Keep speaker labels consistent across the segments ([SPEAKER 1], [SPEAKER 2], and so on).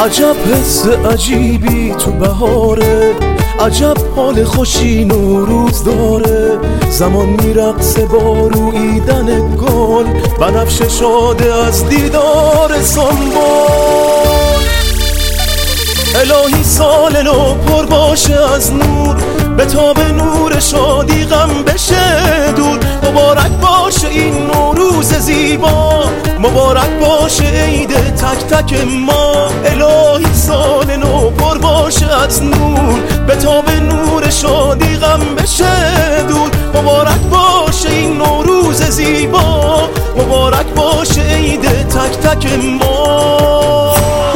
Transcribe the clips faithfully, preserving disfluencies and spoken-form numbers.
[SPEAKER 1] عجب حس عجیبی تو بهاره، عجب حال خوشی نوروز داره. زمان میرقصه با رویدن گل، بنفشه شاده از دیدار سنبل. الهی سال نو پر باشه از نور، به تاب نور شادی غم بشه دور. مبارک باشه این نوروز زیبا، مبارک باشه عید تک تک ما. الهی سال نو پر باشه از نور، به تاب نور شادی غم بشه دور. مبارک باشه این نوروز زیبا، مبارک باشه عید تک تک ما.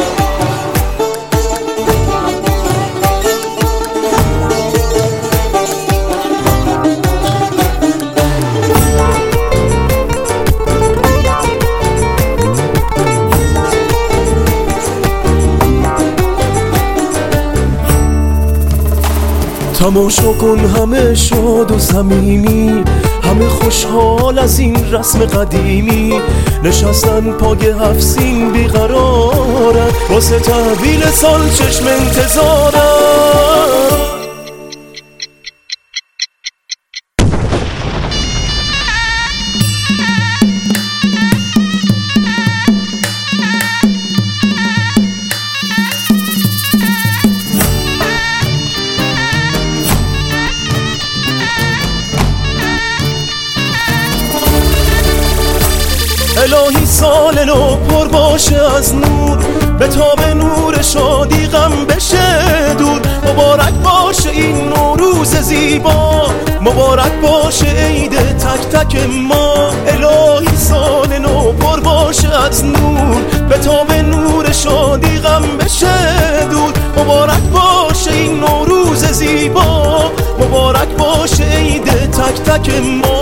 [SPEAKER 1] تماشا کن همه شاد و صمیمی، همه خوشحال از این رسم قدیمی. نشستن پای هفت سین بیقرارن، واسه تحویل سال چشم انتظارن. الهی سال نو پر باشه از نور، به تاب نور شادی غم بشه دور. مبارک باشه این نوروز زیبا، مبارک باشه عید تک تک ما. الهی سال نو پر باشه از نور، به تاب نور شادی غم بشه دور. مبارک باشه این نوروز زیبا، مبارک باشه عید تک تک ما.